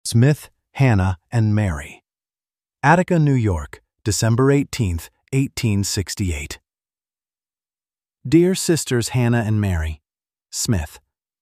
Smith, Hannah, and Mary. Attica, New York, December 18, 1868. Dear Sisters Hannah and Mary, Smith.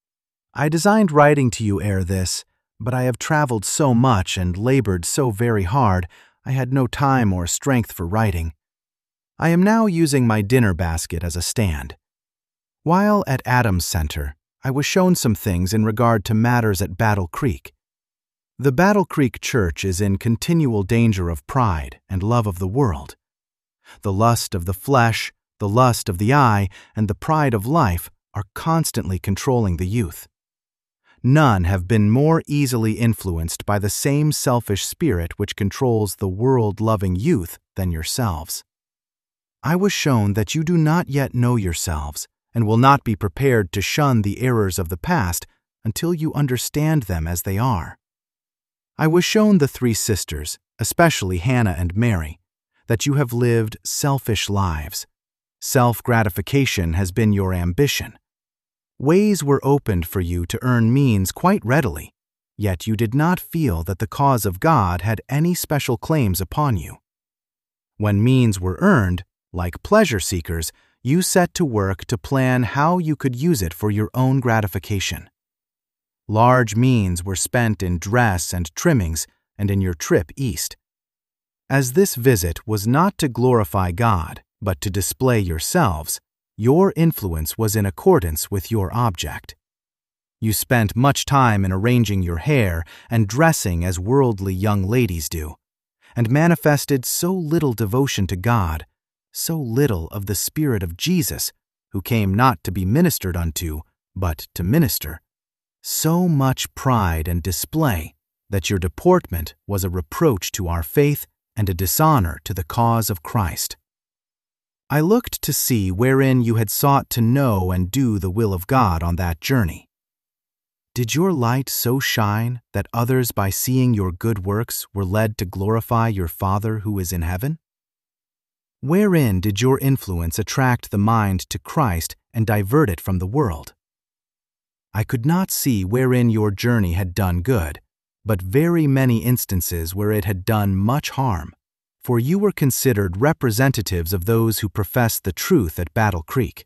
I designed writing to you ere this, but I have traveled so much and labored so very hard, I had no time or strength for writing. I am now using my dinner basket as a stand. While at Adams Center, I was shown some things in regard to matters at Battle Creek. The Battle Creek Church is in continual danger of pride and love of the world. The lust of the flesh, the lust of the eye, and the pride of life are constantly controlling the youth. None have been more easily influenced by the same selfish spirit which controls the world-loving youth than yourselves. I was shown that you do not yet know yourselves and will not be prepared to shun the errors of the past until you understand them as they are. I was shown the three sisters, especially Hannah and Mary, that you have lived selfish lives. Self-gratification has been your ambition. Ways were opened for you to earn means quite readily, yet you did not feel that the cause of God had any special claims upon you. When means were earned, like pleasure seekers, you set to work to plan how you could use it for your own gratification. Large means were spent in dress and trimmings and in your trip east. As this visit was not to glorify God, but to display yourselves, your influence was in accordance with your object. You spent much time in arranging your hair and dressing as worldly young ladies do, and manifested so little devotion to God, so little of the Spirit of Jesus, who came not to be ministered unto, but to minister, so much pride and display that your deportment was a reproach to our faith and a dishonor to the cause of Christ. I looked to see wherein you had sought to know and do the will of God on that journey. Did your light so shine that others by seeing your good works were led to glorify your Father who is in heaven? Wherein did your influence attract the mind to Christ and divert it from the world? I could not see wherein your journey had done good, but very many instances where it had done much harm, for you were considered representatives of those who professed the truth at Battle Creek.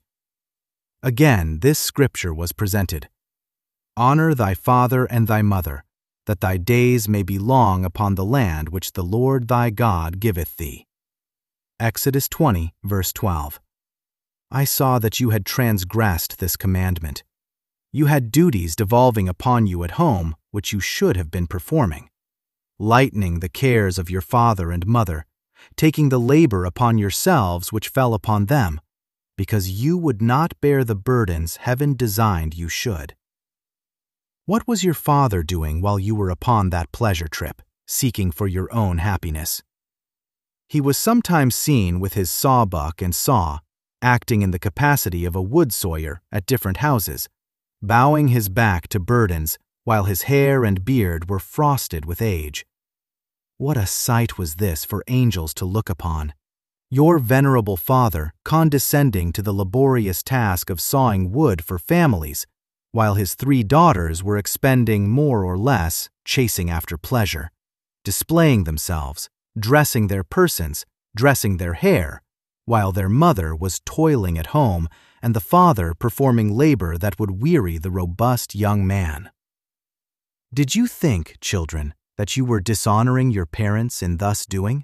Again, this scripture was presented: Honor thy father and thy mother, that thy days may be long upon the land which the Lord thy God giveth thee. Exodus 20, verse 12. I saw that you had transgressed this commandment. You had duties devolving upon you at home which you should have been performing, lightening the cares of your father and mother, taking the labor upon yourselves which fell upon them, because you would not bear the burdens heaven designed you should. What was your father doing while you were upon that pleasure trip, seeking for your own happiness? He was sometimes seen with his sawbuck and saw, acting in the capacity of a wood sawyer at different houses, bowing his back to burdens while his hair and beard were frosted with age. What a sight was this for angels to look upon! Your venerable father condescending to the laborious task of sawing wood for families, while his three daughters were expending more or less, chasing after pleasure, displaying themselves, dressing their persons, dressing their hair, while their mother was toiling at home and the father performing labor that would weary the robust young man. Did you think, children, that you were dishonoring your parents in thus doing?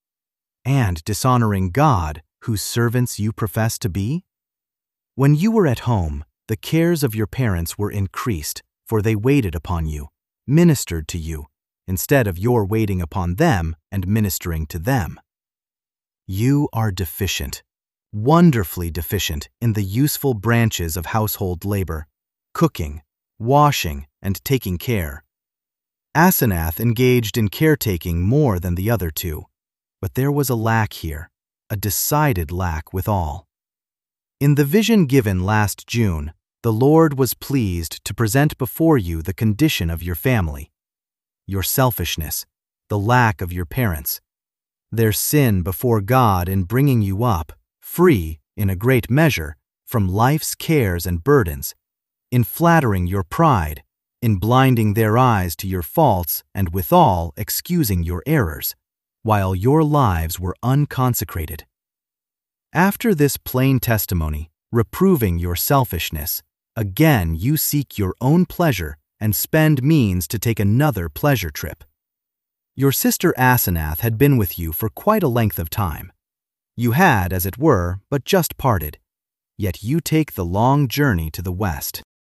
And dishonoring God, whose servants you profess to be? When you were at home, the cares of your parents were increased, for they waited upon you, ministered to you, instead of your waiting upon them and ministering to them. You are deficient, wonderfully deficient in the useful branches of household labor, cooking, washing, and taking care. Asenath engaged in caretaking more than the other two, but there was a lack here, a decided lack withal. In the vision given last June, the Lord was pleased to present before you the condition of your family, your selfishness, the lack of your parents, their sin before God in bringing you up, free, in a great measure, from life's cares and burdens, in flattering your pride, in blinding their eyes to your faults and withal excusing your errors, while your lives were unconsecrated. After this plain testimony, reproving your selfishness, again you seek your own pleasure and spend means to take another pleasure trip. Your sister Asenath had been with you for quite a length of time. You had, as it were, but just parted, yet you take the long journey to the west.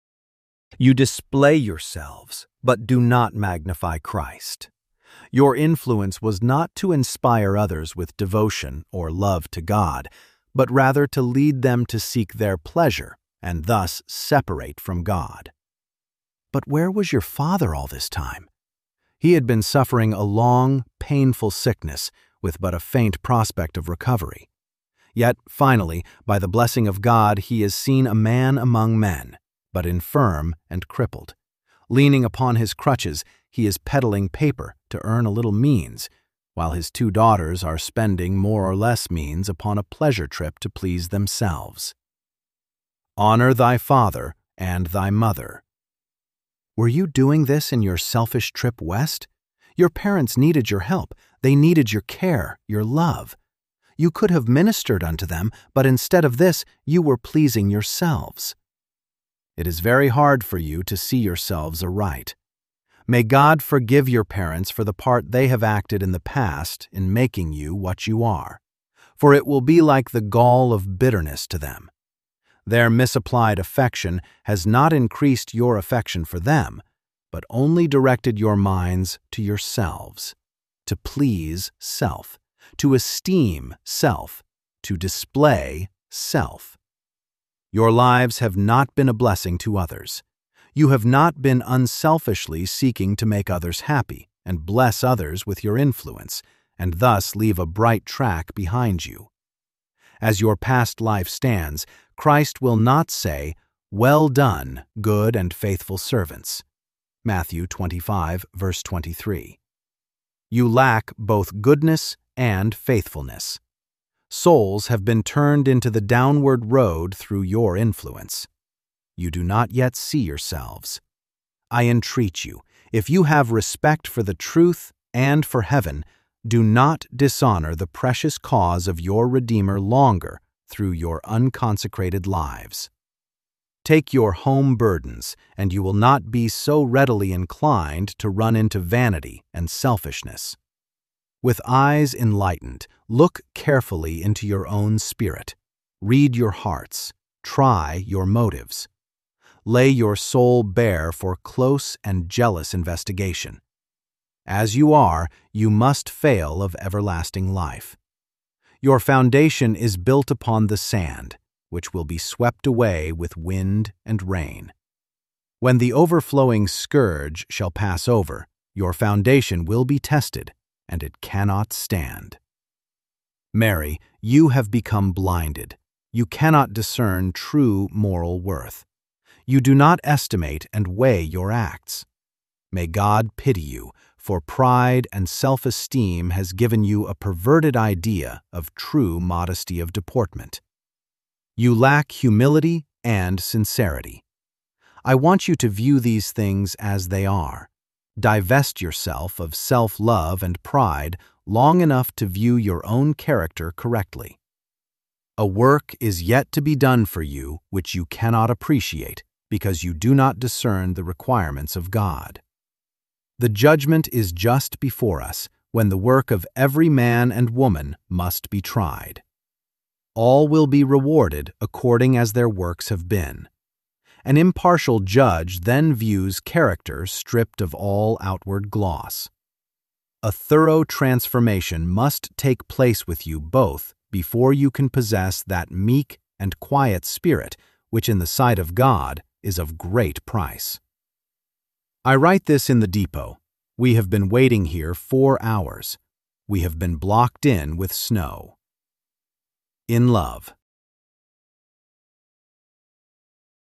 You display yourselves, but do not magnify Christ. Your influence was not to inspire others with devotion or love to God, but rather to lead them to seek their pleasure and thus separate from God. But where was your father all this time? He had been suffering a long, painful sickness with but a faint prospect of recovery. Yet, finally, by the blessing of God, he is seen a man among men, but infirm and crippled. Leaning upon his crutches, he is peddling paper to earn a little means, while his 2 daughters are spending more or less means upon a pleasure trip to please themselves. Honor thy father and thy mother. Were you doing this in your selfish trip west? Your parents needed your help. They needed your care, your love. You could have ministered unto them, but instead of this, you were pleasing yourselves. It is very hard for you to see yourselves aright. May God forgive your parents for the part they have acted in the past in making you what you are, for it will be like the gall of bitterness to them. Their misapplied affection has not increased your affection for them, but only directed your minds to yourselves, to please self, to esteem self, to display self. Your lives have not been a blessing to others. You have not been unselfishly seeking to make others happy and bless others with your influence, and thus leave a bright track behind you. As your past life stands, Christ will not say, "Well done, good and faithful servants." Matthew 25, verse 23. You lack both goodness and faithfulness. Souls have been turned into the downward road through your influence. You do not yet see yourselves. I entreat you, if you have respect for the truth and for heaven, do not dishonor the precious cause of your Redeemer longer through your unconsecrated lives. Take your home burdens, and you will not be so readily inclined to run into vanity and selfishness. With eyes enlightened, look carefully into your own spirit. Read your hearts. Try your motives. Lay your soul bare for close and jealous investigation. As you are, you must fail of everlasting life. Your foundation is built upon the sand, which will be swept away with wind and rain. When the overflowing scourge shall pass over, your foundation will be tested, and it cannot stand. Mary, you have become blinded. You cannot discern true moral worth. You do not estimate and weigh your acts. May God pity you, for pride and self-esteem has given you a perverted idea of true modesty of deportment. You lack humility and sincerity. I want you to view these things as they are. Divest yourself of self-love and pride long enough to view your own character correctly. A work is yet to be done for you which you cannot appreciate because you do not discern the requirements of God. The judgment is just before us, when the work of every man and woman must be tried. All will be rewarded according as their works have been. An impartial judge then views character stripped of all outward gloss. A thorough transformation must take place with you both before you can possess that meek and quiet spirit which in the sight of God is of great price. I write this in the depot. We have been waiting here 4 hours. We have been blocked in with snow. In love.